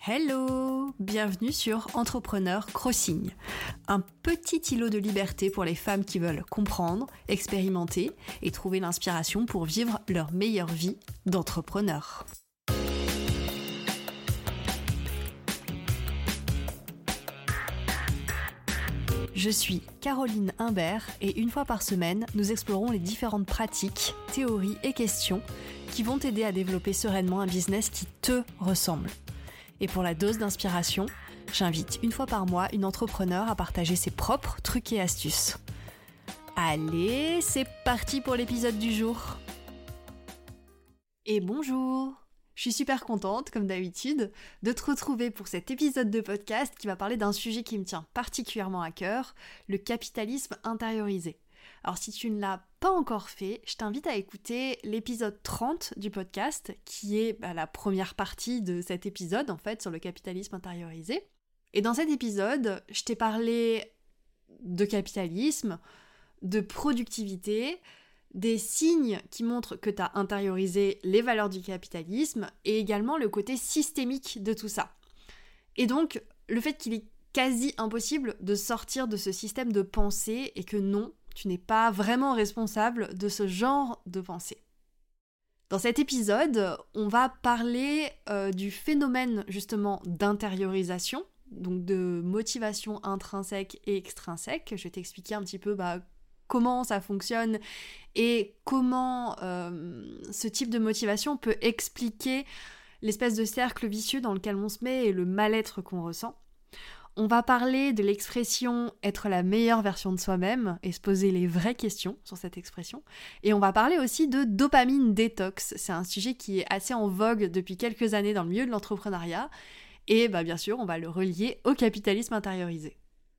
Hello! Bienvenue sur Entrepreneur Crossing, un petit îlot de liberté pour les femmes qui veulent comprendre, expérimenter et trouver l'inspiration pour vivre leur meilleure vie d'entrepreneur. Je suis Caroline Imbert et une fois par semaine, nous explorons les différentes pratiques, théories et questions qui vont t'aider à développer sereinement un business qui te ressemble. Et pour la dose d'inspiration, j'invite une fois par mois une entrepreneur à partager ses propres trucs et astuces. Allez, c'est parti pour l'épisode du jour. Et bonjour! Je suis super contente, comme d'habitude, de te retrouver pour cet épisode de podcast qui va parler d'un sujet qui me tient particulièrement à cœur, le capitalisme intériorisé. Alors si tu ne l'as pas encore fait, je t'invite à écouter l'épisode 30 du podcast, qui est la première partie de cet épisode, en fait, sur le capitalisme intériorisé. Et dans cet épisode, je t'ai parlé de capitalisme, de productivité, des signes qui montrent que tu as intériorisé les valeurs du capitalisme et également le côté systémique de tout ça. Et donc, le fait qu'il est quasi impossible de sortir de ce système de pensée et que non, tu n'es pas vraiment responsable de ce genre de pensée. Dans cet épisode, on va parler du phénomène justement d'intériorisation, donc de motivation intrinsèque et extrinsèque. Je vais t'expliquer un petit peu comment ça fonctionne et comment ce type de motivation peut expliquer l'espèce de cercle vicieux dans lequel on se met et le mal-être qu'on ressent. On va parler de l'expression « être la meilleure version de soi-même » et se poser les vraies questions sur cette expression. Et on va parler aussi de dopamine détox. C'est un sujet qui est assez en vogue depuis quelques années dans le milieu de l'entrepreneuriat. Et bien sûr, on va le relier au capitalisme intériorisé.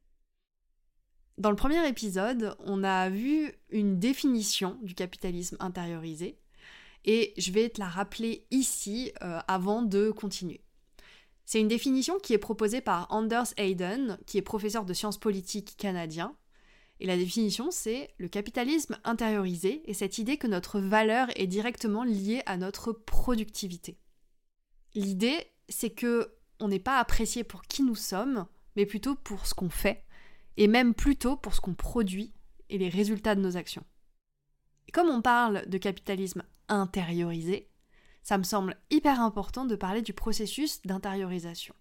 Dans le premier épisode, on a vu une définition du capitalisme intériorisé. Et je vais te la rappeler ici avant de continuer. C'est une définition qui est proposée par Anders Hayden, qui est professeur de sciences politiques canadien. Et la définition, c'est le capitalisme intériorisé et cette idée que notre valeur est directement liée à notre productivité. L'idée, c'est que on n'est pas apprécié pour qui nous sommes, mais plutôt pour ce qu'on fait, et même plutôt pour ce qu'on produit et les résultats de nos actions. Et comme on parle de capitalisme intériorisé, ça me semble hyper important de parler du processus d'intériorisation.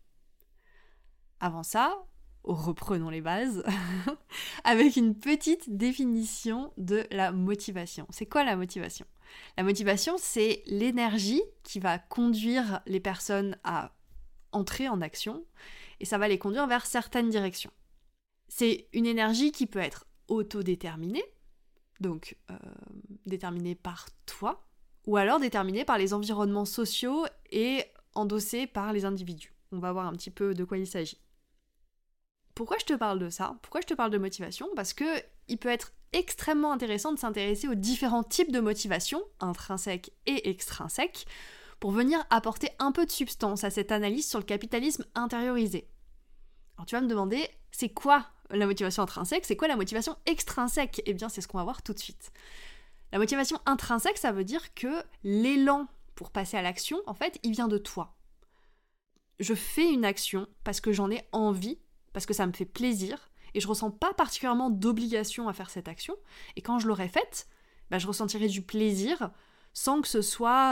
Avant ça, reprenons les bases, avec une petite définition de la motivation. C'est quoi la motivation ? La motivation, c'est l'énergie qui va conduire les personnes à entrer en action, et ça va les conduire vers certaines directions. C'est une énergie qui peut être autodéterminée, donc déterminée par toi, ou alors déterminée par les environnements sociaux et endossée par les individus. On va voir un petit peu de quoi il s'agit. Pourquoi je te parle de ça ? Pourquoi je te parle de motivation ? Parce que il peut être extrêmement intéressant de s'intéresser aux différents types de motivation, intrinsèques et extrinsèques, pour venir apporter un peu de substance à cette analyse sur le capitalisme intériorisé. Alors tu vas me demander, c'est quoi la motivation intrinsèque ? C'est quoi la motivation extrinsèque ? Eh bien, c'est ce qu'on va voir tout de suite. La motivation intrinsèque, ça veut dire que l'élan pour passer à l'action, en fait, il vient de toi. Je fais une action parce que j'en ai envie, parce que ça me fait plaisir, et je ressens pas particulièrement d'obligation à faire cette action. Et quand je l'aurai faite, je ressentirai du plaisir sans que ce soit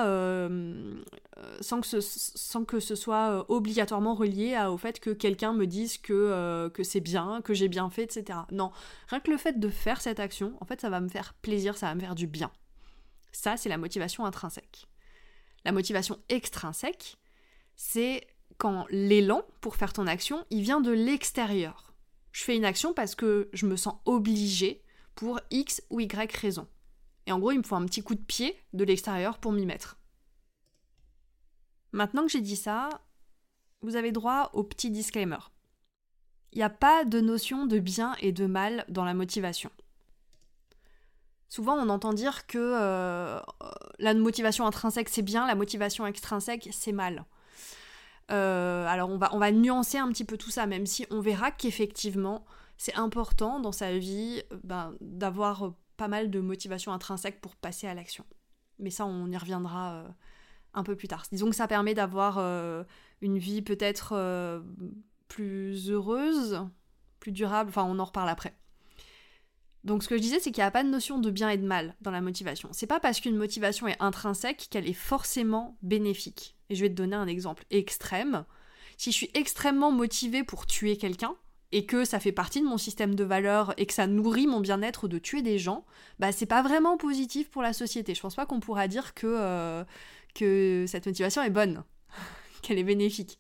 obligatoirement relié au fait que quelqu'un me dise que c'est bien, que j'ai bien fait, etc. Non, rien que le fait de faire cette action, en fait, ça va me faire plaisir, ça va me faire du bien. Ça, c'est la motivation intrinsèque. La motivation extrinsèque, c'est quand l'élan pour faire ton action, il vient de l'extérieur. Je fais une action parce que je me sens obligée pour X ou Y raison. Et en gros, il me faut un petit coup de pied de l'extérieur pour m'y mettre. Maintenant que j'ai dit ça, vous avez droit au petit disclaimer. Il n'y a pas de notion de bien et de mal dans la motivation. Souvent, on entend dire que la motivation intrinsèque, c'est bien, la motivation extrinsèque, c'est mal. Alors, on va nuancer un petit peu tout ça, même si on verra qu'effectivement, c'est important dans sa vie d'avoir pas mal de motivation intrinsèque pour passer à l'action. Mais ça, on y reviendra un peu plus tard. Disons que ça permet d'avoir une vie peut-être plus heureuse, plus durable, enfin on en reparle après. Donc ce que je disais, c'est qu'il n'y a pas de notion de bien et de mal dans la motivation. C'est pas parce qu'une motivation est intrinsèque qu'elle est forcément bénéfique. Et je vais te donner un exemple extrême. Si je suis extrêmement motivée pour tuer quelqu'un, et que ça fait partie de mon système de valeurs, et que ça nourrit mon bien-être de tuer des gens, bah c'est pas vraiment positif pour la société. Je pense pas qu'on pourra dire que cette motivation est bonne, qu'elle est bénéfique.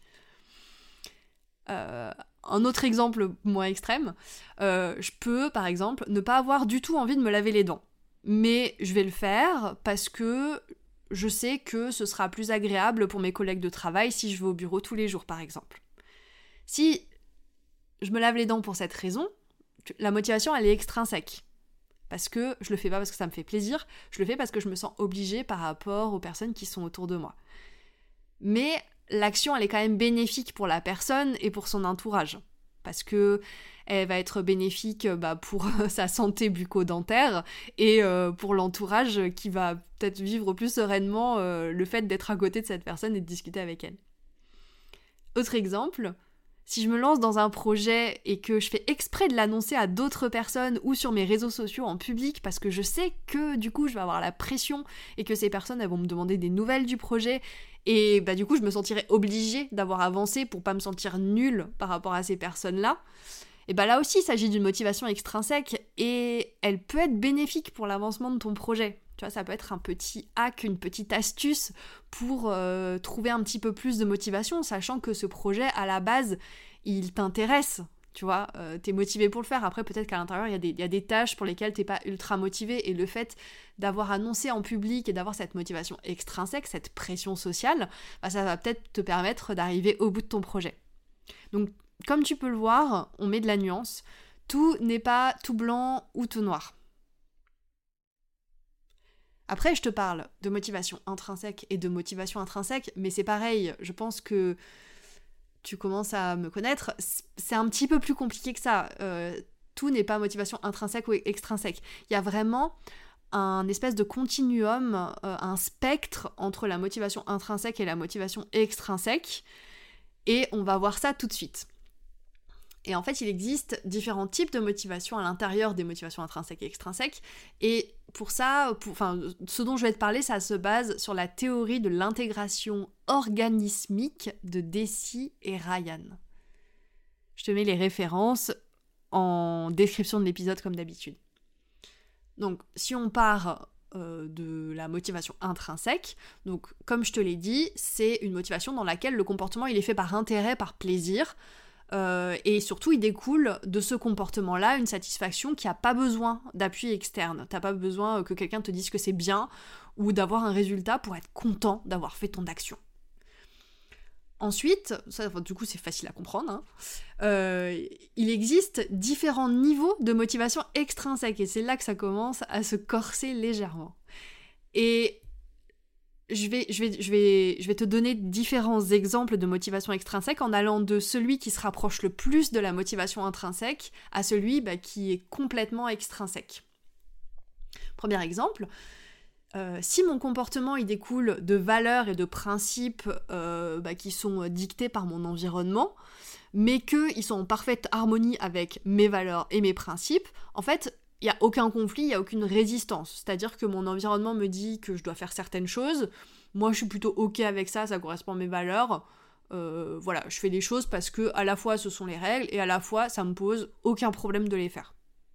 Un autre exemple moins extrême, je peux par exemple ne pas avoir du tout envie de me laver les dents, mais je vais le faire parce que je sais que ce sera plus agréable pour mes collègues de travail si je vais au bureau tous les jours par exemple. Si je me lave les dents pour cette raison, la motivation elle est extrinsèque. Parce que je le fais pas parce que ça me fait plaisir, je le fais parce que je me sens obligée par rapport aux personnes qui sont autour de moi. Mais l'action, elle est quand même bénéfique pour la personne et pour son entourage. Parce que elle va être bénéfique pour sa santé bucco-dentaire et pour l'entourage qui va peut-être vivre plus sereinement le fait d'être à côté de cette personne et de discuter avec elle. Autre exemple, si je me lance dans un projet et que je fais exprès de l'annoncer à d'autres personnes ou sur mes réseaux sociaux en public parce que je sais que du coup je vais avoir la pression et que ces personnes elles vont me demander des nouvelles du projet et du coup je me sentirai obligée d'avoir avancé pour pas me sentir nulle par rapport à ces personnes-là, et là aussi il s'agit d'une motivation extrinsèque et elle peut être bénéfique pour l'avancement de ton projet. Tu vois, ça peut être un petit hack, une petite astuce pour trouver un petit peu plus de motivation, sachant que ce projet, à la base, il t'intéresse. Tu vois, t'es motivé pour le faire. Après, peut-être qu'à l'intérieur, il y a des tâches pour lesquelles t'es pas ultra motivé. Et le fait d'avoir annoncé en public et d'avoir cette motivation extrinsèque, cette pression sociale, ça va peut-être te permettre d'arriver au bout de ton projet. Donc, comme tu peux le voir, on met de la nuance. Tout n'est pas tout blanc ou tout noir. Après, je te parle de motivation intrinsèque et de motivation intrinsèque, mais c'est pareil, je pense que tu commences à me connaître, c'est un petit peu plus compliqué que ça. Tout n'est pas motivation intrinsèque ou extrinsèque. Il y a vraiment un espèce de continuum, un spectre entre la motivation intrinsèque et la motivation extrinsèque, et on va voir ça tout de suite. Et en fait, il existe différents types de motivations à l'intérieur des motivations intrinsèques et extrinsèques. Et pour ça, ce dont je vais te parler, ça se base sur la théorie de l'intégration organismique de Deci et Ryan. Je te mets les références en description de l'épisode comme d'habitude. Donc, si on part de la motivation intrinsèque, donc comme je te l'ai dit, c'est une motivation dans laquelle le comportement il est fait par intérêt, par plaisir, et surtout il découle de ce comportement-là une satisfaction qui n'a pas besoin d'appui externe. T'as pas besoin que quelqu'un te dise que c'est bien ou d'avoir un résultat pour être content d'avoir fait ton action. Ensuite, ça, du coup c'est facile à comprendre, il existe différents niveaux de motivation extrinsèque et c'est là que ça commence à se corser légèrement. Et je vais te donner différents exemples de motivation extrinsèque en allant de celui qui se rapproche le plus de la motivation intrinsèque à celui qui est complètement extrinsèque. Premier exemple, si mon comportement il découle de valeurs et de principes qui sont dictés par mon environnement, mais qu'ils sont en parfaite harmonie avec mes valeurs et mes principes, en fait, il n'y a aucun conflit, il n'y a aucune résistance. C'est-à-dire que mon environnement me dit que je dois faire certaines choses, moi je suis plutôt ok avec ça, ça correspond à mes valeurs, je fais les choses parce que à la fois ce sont les règles et à la fois ça me pose aucun problème de les faire.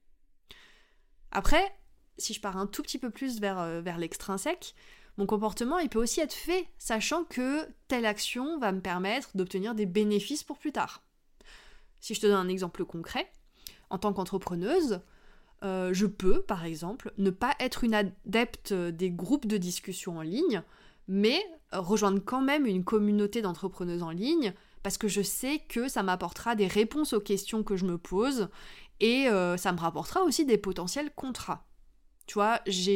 Après, si je pars un tout petit peu plus vers l'extrinsèque, mon comportement il peut aussi être fait sachant que telle action va me permettre d'obtenir des bénéfices pour plus tard. Si je te donne un exemple concret, en tant qu'entrepreneuse, je peux, par exemple, ne pas être une adepte des groupes de discussion en ligne, mais rejoindre quand même une communauté d'entrepreneuses en ligne, parce que je sais que ça m'apportera des réponses aux questions que je me pose, et ça me rapportera aussi des potentiels contrats. Tu vois,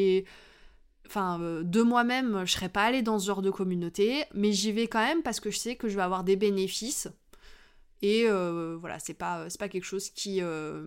de moi-même, je serais pas allée dans ce genre de communauté, mais j'y vais quand même parce que je sais que je vais avoir des bénéfices, et c'est pas quelque chose qui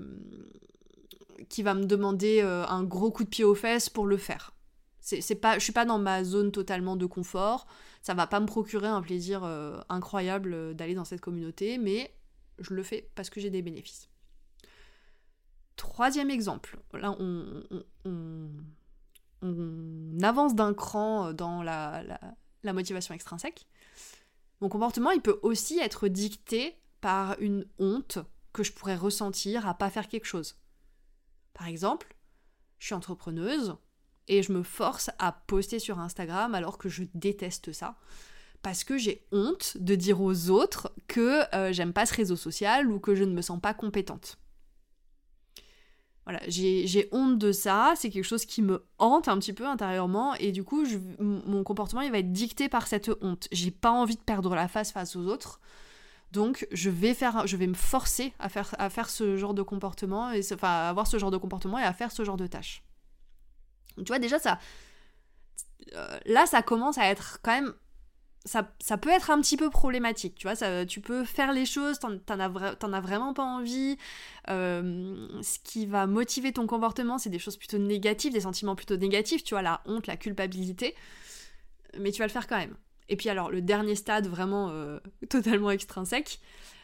va me demander un gros coup de pied aux fesses pour le faire. Je suis pas dans ma zone totalement de confort, Ça va pas me procurer un plaisir incroyable d'aller dans cette communauté, mais je le fais parce que j'ai des bénéfices. Troisième exemple, là on avance d'un cran dans la motivation extrinsèque. Mon comportement, il peut aussi être dicté par une honte que je pourrais ressentir à pas faire quelque chose. Par exemple, je suis entrepreneuse et je me force à poster sur Instagram alors que je déteste ça, parce que j'ai honte de dire aux autres que j'aime pas ce réseau social ou que je ne me sens pas compétente. Voilà, j'ai honte de ça, c'est quelque chose qui me hante un petit peu intérieurement, et du coup, mon comportement, il va être dicté par cette honte. J'ai pas envie de perdre la face aux autres, donc je vais me forcer à faire ce genre de comportement, à avoir ce genre de comportement et à faire ce genre de tâches. Donc, tu vois, déjà, là, ça commence à être quand même... Ça peut être un petit peu problématique, tu vois, tu peux faire les choses, t'en as vraiment pas envie, ce qui va motiver ton comportement, c'est des choses plutôt négatives, des sentiments plutôt négatifs, tu vois, la honte, la culpabilité, mais tu vas le faire quand même. Et puis alors, le dernier stade, vraiment totalement extrinsèque,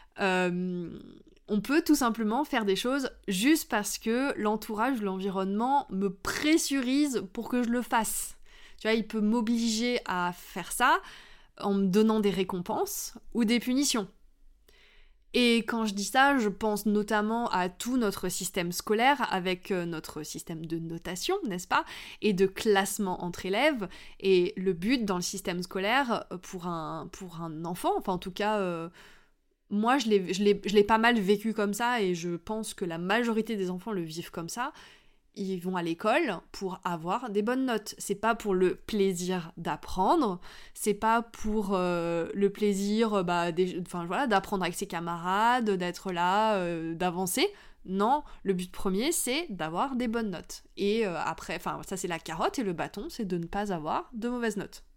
on peut tout simplement faire des choses juste parce que l'entourage, l'environnement me pressurise pour que je le fasse. Tu vois, il peut m'obliger à faire ça, en me donnant des récompenses ou des punitions. Et quand je dis ça, je pense notamment à tout notre système scolaire avec notre système de notation, n'est-ce pas, et de classement entre élèves. Et le but dans le système scolaire pour un enfant, enfin en tout cas, moi je l'ai pas mal vécu comme ça, et je pense que la majorité des enfants le vivent comme ça. Ils vont à l'école pour avoir des bonnes notes. C'est pas pour le plaisir d'apprendre, c'est pas pour le plaisir d'apprendre avec ses camarades, d'être là, d'avancer. Non, le but premier, c'est d'avoir des bonnes notes. Et après, ça c'est la carotte, et le bâton, c'est de ne pas avoir de mauvaises notes.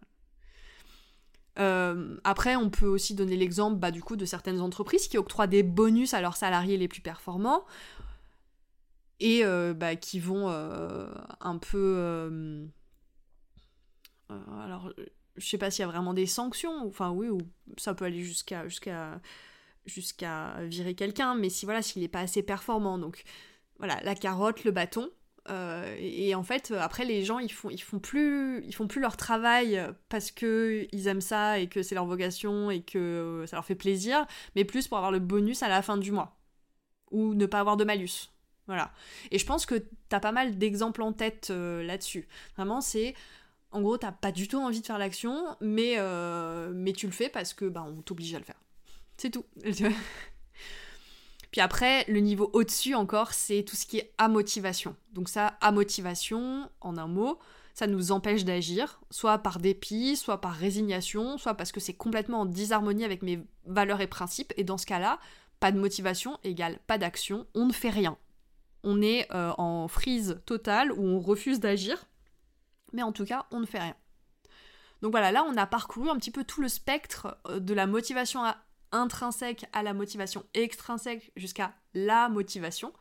Après, on peut aussi donner l'exemple du coup de certaines entreprises qui octroient des bonus à leurs salariés les plus performants, et qui vont un peu... alors, je sais pas s'il y a vraiment des sanctions, ou ça peut aller jusqu'à virer quelqu'un, mais s'il est pas assez performant. Donc voilà, la carotte, le bâton, et en fait, après, les gens, ils font plus leur travail parce que ils aiment ça et que c'est leur vocation et que ça leur fait plaisir, mais plus pour avoir le bonus à la fin du mois, ou ne pas avoir de malus. Voilà. Et je pense que t'as pas mal d'exemples en tête là-dessus. Vraiment, c'est... En gros, t'as pas du tout envie de faire l'action, mais tu le fais parce que on t'oblige à le faire. C'est tout. Puis après, le niveau au-dessus encore, c'est tout ce qui est amotivation. Donc ça, amotivation, en un mot, ça nous empêche d'agir, soit par dépit, soit par résignation, soit parce que c'est complètement en disharmonie avec mes valeurs et principes. Et dans ce cas-là, pas de motivation égale pas d'action, on ne fait rien. On est en freeze totale où on refuse d'agir, mais en tout cas, on ne fait rien. Donc voilà, là, on a parcouru un petit peu tout le spectre de la motivation intrinsèque à la motivation extrinsèque jusqu'à la motivation.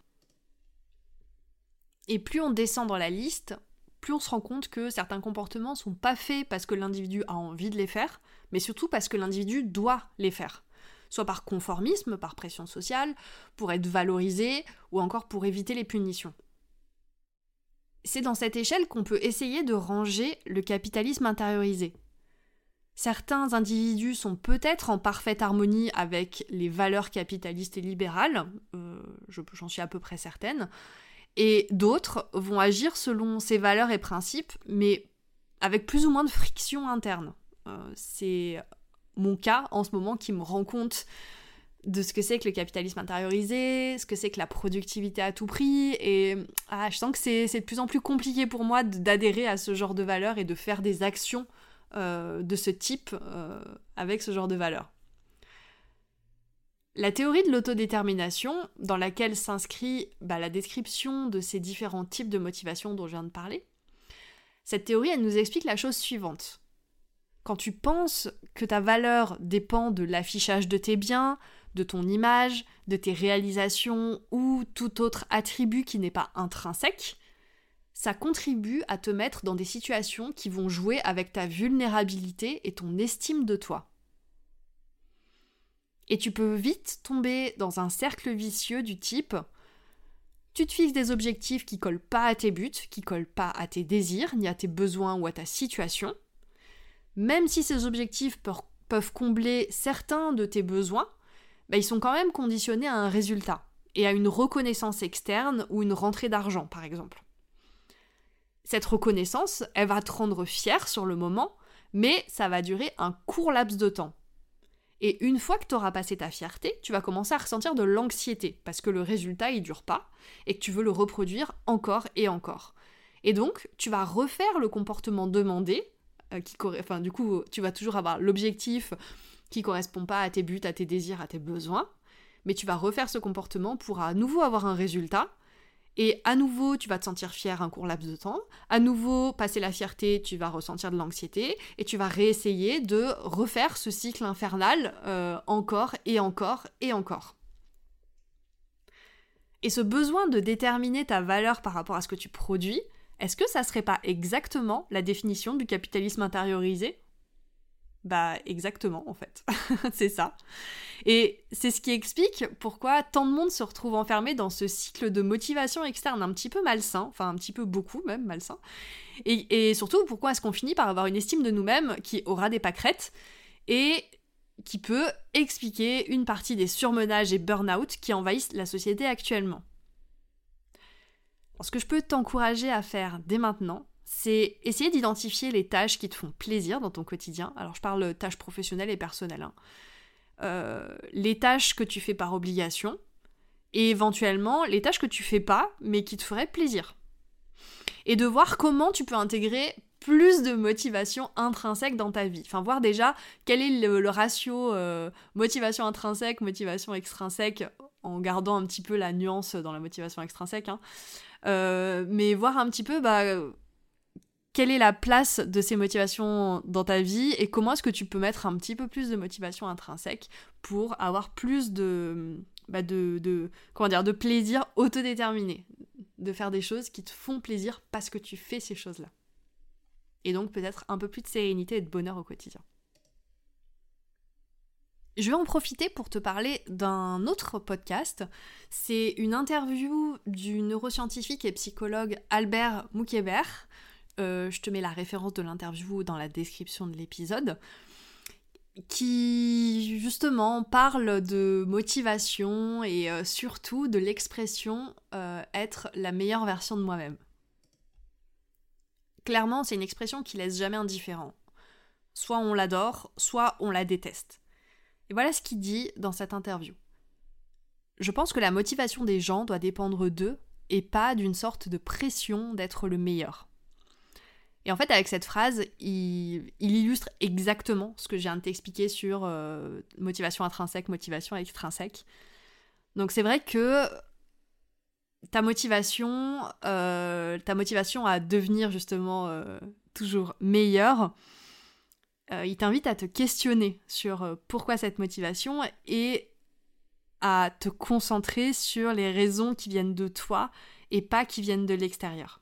Et plus on descend dans la liste, plus on se rend compte que certains comportements sont pas faits parce que l'individu a envie de les faire, mais surtout parce que l'individu doit les faire. Soit par conformisme, par pression sociale, pour être valorisé, ou encore pour éviter les punitions. C'est dans cette échelle qu'on peut essayer de ranger le capitalisme intériorisé. Certains individus sont peut-être en parfaite harmonie avec les valeurs capitalistes et libérales, j'en suis à peu près certaine, et d'autres vont agir selon ces valeurs et principes, mais avec plus ou moins de friction interne. C'est mon cas en ce moment qui me rend compte de ce que c'est que le capitalisme intériorisé, ce que c'est que la productivité à tout prix, et je sens que c'est de plus en plus compliqué pour moi d'adhérer à ce genre de valeurs et de faire des actions de ce type avec ce genre de valeurs. La théorie de l'autodétermination, dans laquelle s'inscrit la description de ces différents types de motivation dont je viens de parler, cette théorie, elle nous explique la chose suivante. Quand tu penses que ta valeur dépend de l'affichage de tes biens, de ton image, de tes réalisations ou tout autre attribut qui n'est pas intrinsèque, ça contribue à te mettre dans des situations qui vont jouer avec ta vulnérabilité et ton estime de toi. Et tu peux vite tomber dans un cercle vicieux du type tu te fixes des objectifs qui collent pas à tes buts, qui collent pas à tes désirs, ni à tes besoins ou à ta situation. Même si ces objectifs peuvent combler certains de tes besoins, ils sont quand même conditionnés à un résultat et à une reconnaissance externe ou une rentrée d'argent, par exemple. Cette reconnaissance, elle va te rendre fier sur le moment, mais ça va durer un court laps de temps. Et une fois que tu auras passé ta fierté, tu vas commencer à ressentir de l'anxiété, parce que le résultat, il dure pas, et que tu veux le reproduire encore et encore. Et donc, tu vas refaire le comportement demandé, du coup, tu vas toujours avoir l'objectif qui correspond pas à tes buts, à tes désirs, à tes besoins, mais tu vas refaire ce comportement pour à nouveau avoir un résultat, et à nouveau, tu vas te sentir fier un court laps de temps. À nouveau, passer la fierté, tu vas ressentir de l'anxiété. Et tu vas réessayer de refaire ce cycle infernal encore et encore et encore. Et ce besoin de déterminer ta valeur par rapport à ce que tu produis, est-ce que ça serait pas exactement la définition du capitalisme intériorisé ? Exactement, en fait. C'est ça. Et c'est ce qui explique pourquoi tant de monde se retrouve enfermé dans ce cycle de motivation externe un petit peu malsain, enfin un petit peu beaucoup même malsain, et surtout pourquoi est-ce qu'on finit par avoir une estime de nous-mêmes qui aura des pâquerettes et qui peut expliquer une partie des surmenages et burn-out qui envahissent la société actuellement. Alors, ce que je peux t'encourager à faire dès maintenant, c'est essayer d'identifier les tâches qui te font plaisir dans ton quotidien. Alors je parle tâches professionnelles et personnelles. Les tâches que tu fais par obligation et éventuellement les tâches que tu fais pas mais qui te feraient plaisir. Et de voir comment tu peux intégrer plus de motivation intrinsèque dans ta vie. Enfin, voir déjà quel est le ratio motivation intrinsèque, motivation extrinsèque, en gardant un petit peu la nuance dans la motivation extrinsèque. Mais voir un petit peu quelle est la place de ces motivations dans ta vie et comment est-ce que tu peux mettre un petit peu plus de motivation intrinsèque pour avoir plus de plaisir autodéterminé, de faire des choses qui te font plaisir parce que tu fais ces choses-là. Et donc peut-être un peu plus de sérénité et de bonheur au quotidien. Je vais en profiter pour te parler d'un autre podcast. C'est une interview du neuroscientifique et psychologue Albert Moukébert. Je te mets la référence de l'interview dans la description de l'épisode, qui justement parle de motivation et surtout de l'expression être la meilleure version de moi-même. Clairement, c'est une expression qui laisse jamais indifférent. Soit on l'adore, soit on la déteste. Et voilà ce qu'il dit dans cette interview. Je pense que la motivation des gens doit dépendre d'eux et pas d'une sorte de pression d'être le meilleur. Et en fait, avec cette phrase, il illustre exactement ce que je viens de t'expliquer sur motivation intrinsèque, motivation extrinsèque. Donc c'est vrai que ta motivation à devenir justement toujours meilleur, il t'invite à te questionner sur pourquoi cette motivation et à te concentrer sur les raisons qui viennent de toi et pas qui viennent de l'extérieur.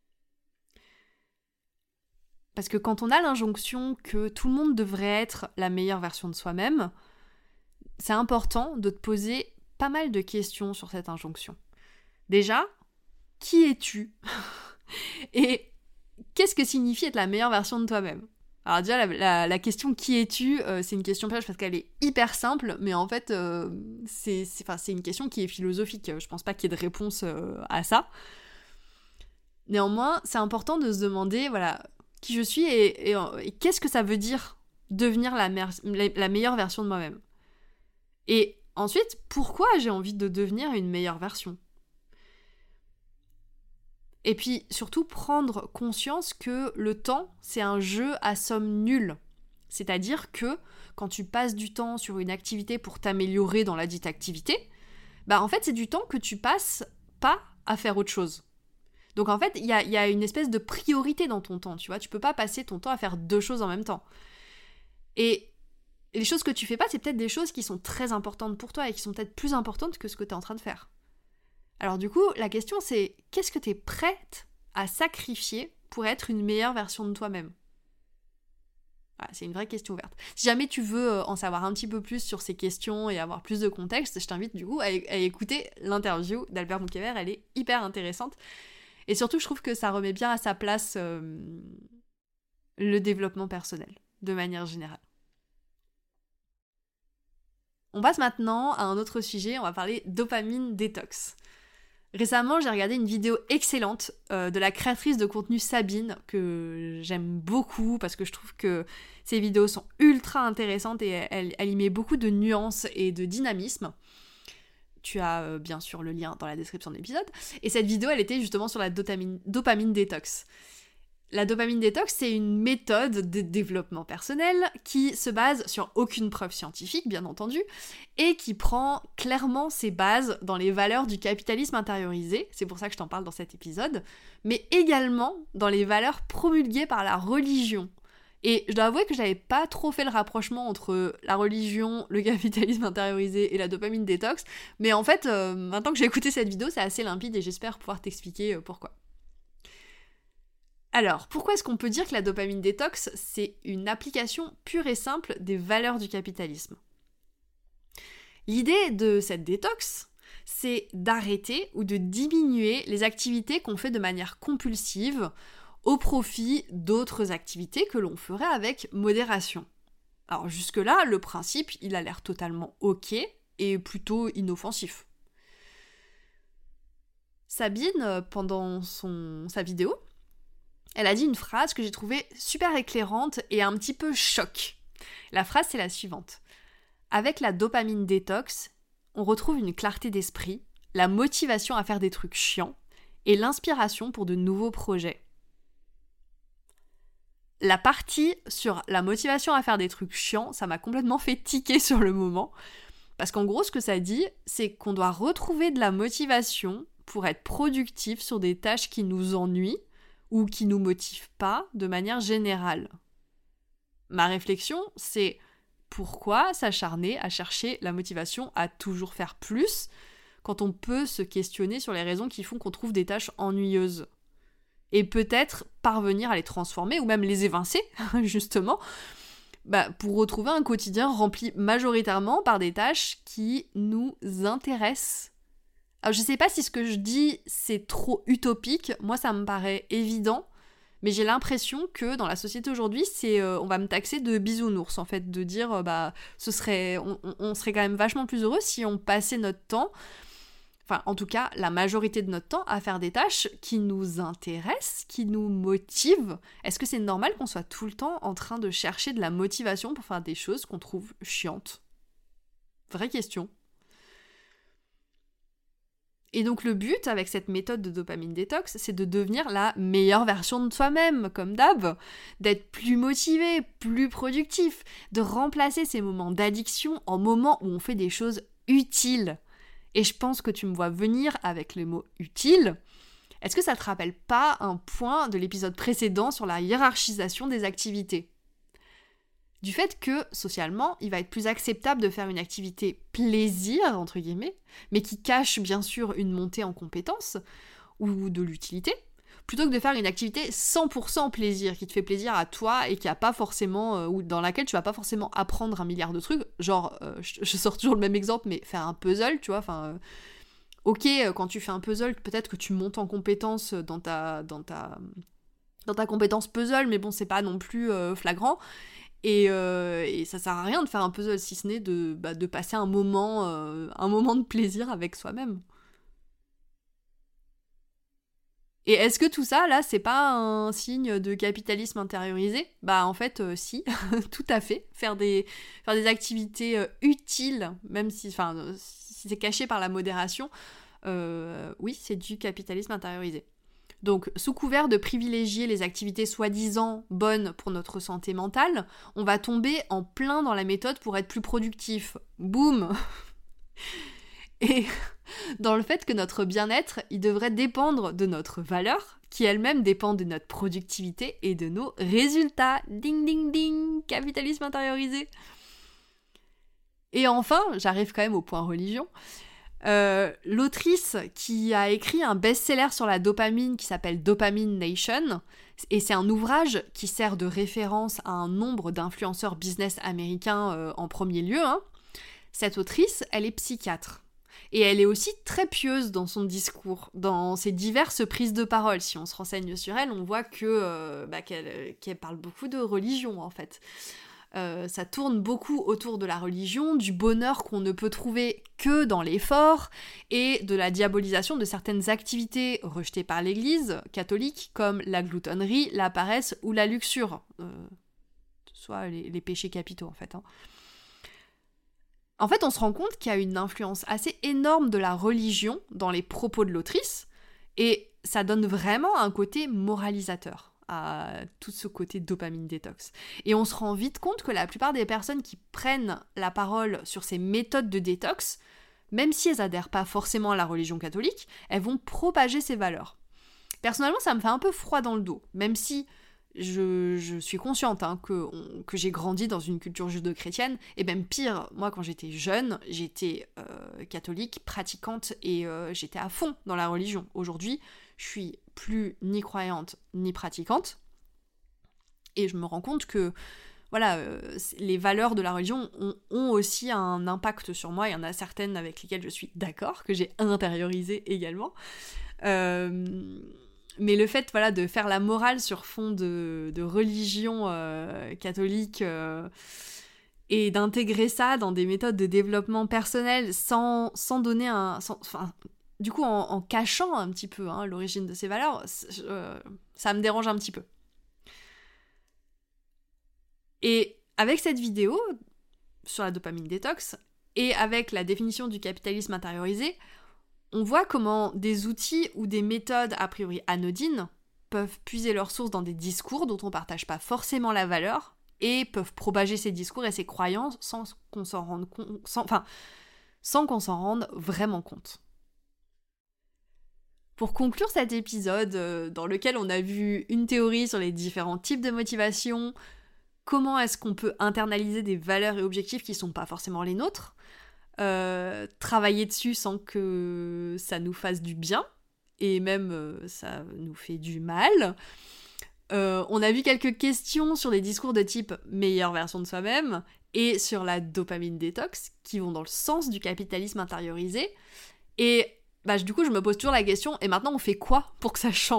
Parce que quand on a l'injonction que tout le monde devrait être la meilleure version de soi-même, c'est important de te poser pas mal de questions sur cette injonction. Déjà, qui es-tu ? Et qu'est-ce que signifie être la meilleure version de toi-même ? Alors déjà, la question « qui es-tu ?» c'est une question piège parce qu'elle est hyper simple, mais en fait, c'est une question qui est philosophique. Je pense pas qu'il y ait de réponse à ça. Néanmoins, c'est important de se demander, voilà, qui je suis et qu'est-ce que ça veut dire devenir la meilleure version de moi-même. Et ensuite, pourquoi j'ai envie de devenir une meilleure version ? Et puis surtout prendre conscience que le temps, c'est un jeu à somme nulle. C'est-à-dire que quand tu passes du temps sur une activité pour t'améliorer dans la dite activité, en fait c'est du temps que tu passes pas à faire autre chose. Donc en fait, il y a une espèce de priorité dans ton temps, tu vois. Tu peux pas passer ton temps à faire deux choses en même temps. Et les choses que tu fais pas, c'est peut-être des choses qui sont très importantes pour toi et qui sont peut-être plus importantes que ce que tu es en train de faire. Alors du coup, la question c'est, qu'est-ce que tu es prête à sacrifier pour être une meilleure version de toi-même? Voilà, c'est une vraie question ouverte. Si jamais tu veux en savoir un petit peu plus sur ces questions et avoir plus de contexte, je t'invite du coup à écouter l'interview d'Albert Moukébert, elle est hyper intéressante. Et surtout, je trouve que ça remet bien à sa place le développement personnel, de manière générale. On passe maintenant à un autre sujet, on va parler dopamine détox. Récemment, j'ai regardé une vidéo excellente de la créatrice de contenu Sabine, que j'aime beaucoup parce que je trouve que ses vidéos sont ultra intéressantes et elle y met beaucoup de nuances et de dynamisme. Tu as bien sûr le lien dans la description de l'épisode. Et cette vidéo, elle était justement sur la dopamine détox. La dopamine détox, c'est une méthode de développement personnel qui se base sur aucune preuve scientifique, bien entendu, et qui prend clairement ses bases dans les valeurs du capitalisme intériorisé, c'est pour ça que je t'en parle dans cet épisode, mais également dans les valeurs promulguées par la religion. Et je dois avouer que j'avais pas trop fait le rapprochement entre la religion, le capitalisme intériorisé et la dopamine détox, mais en fait, maintenant que j'ai écouté cette vidéo, c'est assez limpide et j'espère pouvoir t'expliquer pourquoi. Alors, pourquoi est-ce qu'on peut dire que la dopamine détox, c'est une application pure et simple des valeurs du capitalisme ? L'idée de cette détox, c'est d'arrêter ou de diminuer les activités qu'on fait de manière compulsive au profit d'autres activités que l'on ferait avec modération. Alors jusque-là, le principe, il a l'air totalement ok et plutôt inoffensif. Sabine, pendant sa vidéo, elle a dit une phrase que j'ai trouvée super éclairante et un petit peu choc. La phrase, c'est la suivante. Avec la dopamine détox, on retrouve une clarté d'esprit, la motivation à faire des trucs chiants et l'inspiration pour de nouveaux projets. La partie sur la motivation à faire des trucs chiants, ça m'a complètement fait tiquer sur le moment. Parce qu'en gros, ce que ça dit, c'est qu'on doit retrouver de la motivation pour être productif sur des tâches qui nous ennuient ou qui nous motivent pas de manière générale. Ma réflexion, c'est pourquoi s'acharner à chercher la motivation à toujours faire plus quand on peut se questionner sur les raisons qui font qu'on trouve des tâches ennuyeuses et peut-être parvenir à les transformer ou même les évincer, justement, pour retrouver un quotidien rempli majoritairement par des tâches qui nous intéressent. Alors, je sais pas si ce que je dis, c'est trop utopique. Moi, ça me paraît évident. Mais j'ai l'impression que dans la société aujourd'hui, on va me taxer de bisounours, en fait. De dire, on serait quand même vachement plus heureux si on passait notre temps, enfin, en tout cas, la majorité de notre temps, à faire des tâches qui nous intéressent, qui nous motivent. Est-ce que c'est normal qu'on soit tout le temps en train de chercher de la motivation pour faire des choses qu'on trouve chiantes ? Vraie question. Et donc le but avec cette méthode de dopamine détox, c'est de devenir la meilleure version de soi-même, comme d'hab, d'être plus motivé, plus productif, de remplacer ces moments d'addiction en moments où on fait des choses utiles. Et je pense que tu me vois venir avec le mot « utile ». Est-ce que ça te rappelle pas un point de l'épisode précédent sur la hiérarchisation des activités ? Du fait que, socialement, il va être plus acceptable de faire une activité plaisir, entre guillemets, mais qui cache bien sûr une montée en compétences, ou de l'utilité, plutôt que de faire une activité 100% plaisir, qui te fait plaisir à toi et qui a pas forcément, ou dans laquelle tu vas pas forcément apprendre un milliard de trucs, genre, je sors toujours le même exemple, mais faire un puzzle, tu vois, ok, quand tu fais un puzzle, peut-être que tu montes en compétence dans ta compétence puzzle, mais bon, c'est pas non plus flagrant. Et ça sert à rien de faire un puzzle si ce n'est de passer un moment de plaisir avec soi-même. Et est-ce que tout ça, là, c'est pas un signe de capitalisme intériorisé ? En fait, si, tout à fait. Faire des activités utiles, même si c'est caché par la modération, oui, c'est du capitalisme intériorisé. Donc, sous couvert de privilégier les activités soi-disant bonnes pour notre santé mentale, on va tomber en plein dans la méthode pour être plus productif. Boum ! Et dans le fait que notre bien-être, il devrait dépendre de notre valeur, qui elle-même dépend de notre productivité et de nos résultats. Ding ding ding, capitalisme intériorisé. Et enfin, j'arrive quand même au point religion. L'autrice qui a écrit un best-seller sur la dopamine qui s'appelle Dopamine Nation, et c'est un ouvrage qui sert de référence à un nombre d'influenceurs business américains en premier lieu. Cette autrice, elle est psychiatre. Et elle est aussi très pieuse dans son discours, dans ses diverses prises de parole. Si on se renseigne sur elle, on voit qu'elle parle beaucoup de religion, en fait. Ça tourne beaucoup autour de la religion, du bonheur qu'on ne peut trouver que dans l'effort, et de la diabolisation de certaines activités rejetées par l'Église catholique, comme la gloutonnerie, la paresse ou la luxure. Soit les péchés capitaux, en fait. En fait, on se rend compte qu'il y a une influence assez énorme de la religion dans les propos de l'autrice, et ça donne vraiment un côté moralisateur à tout ce côté dopamine détox. Et on se rend vite compte que la plupart des personnes qui prennent la parole sur ces méthodes de détox, même si elles adhèrent pas forcément à la religion catholique, elles vont propager ces valeurs. Personnellement, ça me fait un peu froid dans le dos, même si je suis consciente que j'ai grandi dans une culture judéo-chrétienne, et même pire, moi quand j'étais jeune, j'étais catholique, pratiquante, et j'étais à fond dans la religion. Aujourd'hui, je suis plus ni croyante ni pratiquante, et je me rends compte que les valeurs de la religion ont aussi un impact sur moi. Il y en a certaines avec lesquelles je suis d'accord, que j'ai intériorisées également. Mais le fait de faire la morale sur fond de religion catholique et d'intégrer ça dans des méthodes de développement personnel sans donner du coup en cachant un petit peu l'origine de ces valeurs, ça me dérange un petit peu. Et avec cette vidéo sur la dopamine détox et avec la définition du capitalisme intériorisé, on voit comment des outils ou des méthodes a priori anodines peuvent puiser leur source dans des discours dont on ne partage pas forcément la valeur et peuvent propager ces discours et ces croyances sans qu'on s'en rende vraiment compte. Pour conclure cet épisode, dans lequel on a vu une théorie sur les différents types de motivation, comment est-ce qu'on peut internaliser des valeurs et objectifs qui ne sont pas forcément les nôtres, travailler dessus sans que ça nous fasse du bien, et même ça nous fait du mal. On a vu quelques questions sur des discours de type meilleure version de soi-même, et sur la dopamine détox, qui vont dans le sens du capitalisme intériorisé. Et du coup, je me pose toujours la question, et maintenant on fait quoi pour que ça change ?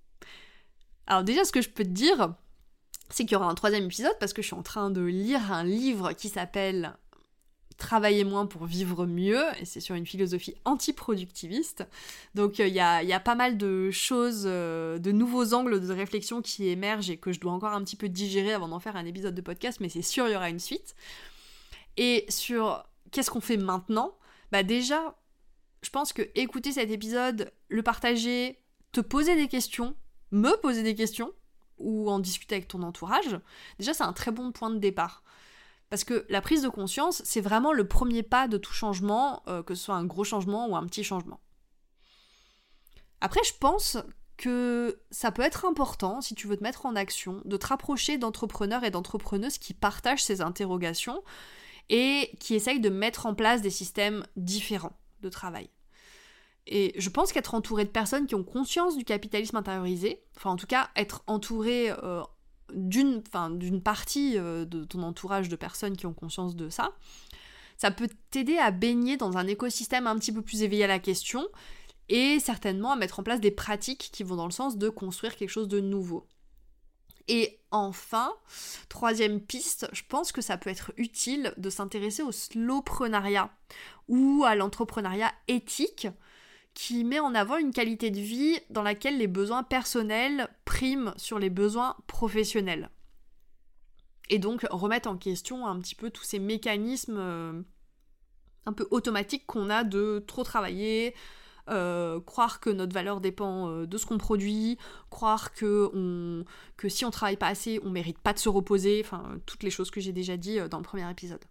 Alors déjà, ce que je peux te dire, c'est qu'il y aura un 3e épisode, parce que je suis en train de lire un livre qui s'appelle Travailler moins pour vivre mieux, et c'est sur une philosophie antiproductiviste. Donc il y a pas mal de choses, de nouveaux angles de réflexion qui émergent et que je dois encore un petit peu digérer avant d'en faire un épisode de podcast, mais c'est sûr, il y aura une suite. Et sur qu'est-ce qu'on fait maintenant ? Déjà, je pense que écouter cet épisode, le partager, te poser des questions, me poser des questions, ou en discuter avec ton entourage, déjà c'est un très bon point de départ. Parce que la prise de conscience, c'est vraiment le premier pas de tout changement, que ce soit un gros changement ou un petit changement. Après, je pense que ça peut être important, si tu veux te mettre en action, de te rapprocher d'entrepreneurs et d'entrepreneuses qui partagent ces interrogations et qui essayent de mettre en place des systèmes différents de travail. Et je pense qu'être entouré de personnes qui ont conscience du capitalisme intériorisé, enfin en tout cas être entouré d'une partie de ton entourage de personnes qui ont conscience de ça, ça peut t'aider à baigner dans un écosystème un petit peu plus éveillé à la question et certainement à mettre en place des pratiques qui vont dans le sens de construire quelque chose de nouveau. Et enfin, 3e piste, je pense que ça peut être utile de s'intéresser au slowpreneuriat ou à l'entrepreneuriat éthique qui met en avant une qualité de vie dans laquelle les besoins personnels priment sur les besoins professionnels. Et donc remettre en question un petit peu tous ces mécanismes un peu automatiques qu'on a de trop travailler, croire que notre valeur dépend de ce qu'on produit, croire que si on travaille pas assez, on mérite pas de se reposer, enfin toutes les choses que j'ai déjà dit dans le premier épisode.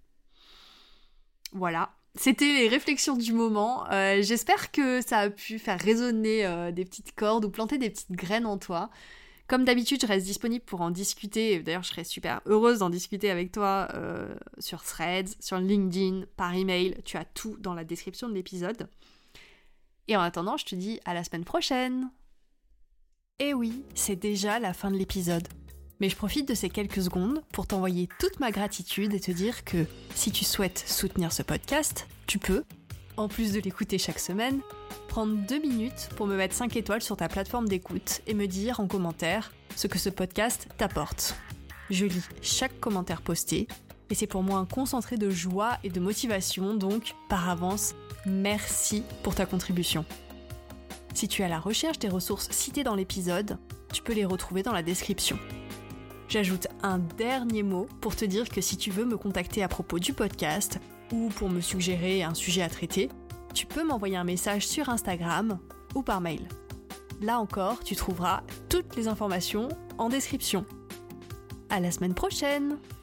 Voilà. C'était les réflexions du moment. J'espère que ça a pu faire résonner des petites cordes ou planter des petites graines en toi, Comme d'habitude, je reste disponible pour en discuter. D'ailleurs, je serais super heureuse d'en discuter avec toi sur Threads, sur LinkedIn, par email. Tu as tout dans la description de l'épisode. Et en attendant, je te dis à la semaine prochaine. Et oui, c'est déjà la fin de l'épisode. Mais je profite de ces quelques secondes pour t'envoyer toute ma gratitude et te dire que si tu souhaites soutenir ce podcast, tu peux, en plus de l'écouter chaque semaine, prendre 2 minutes pour me mettre 5 étoiles sur ta plateforme d'écoute et me dire en commentaire ce que ce podcast t'apporte. Je lis chaque commentaire posté et c'est pour moi un concentré de joie et de motivation, donc par avance, merci pour ta contribution. Si tu es à la recherche des ressources citées dans l'épisode, tu peux les retrouver dans la description. J'ajoute un dernier mot pour te dire que si tu veux me contacter à propos du podcast ou pour me suggérer un sujet à traiter, tu peux m'envoyer un message sur Instagram ou par mail. Là encore, tu trouveras toutes les informations en description. À la semaine prochaine!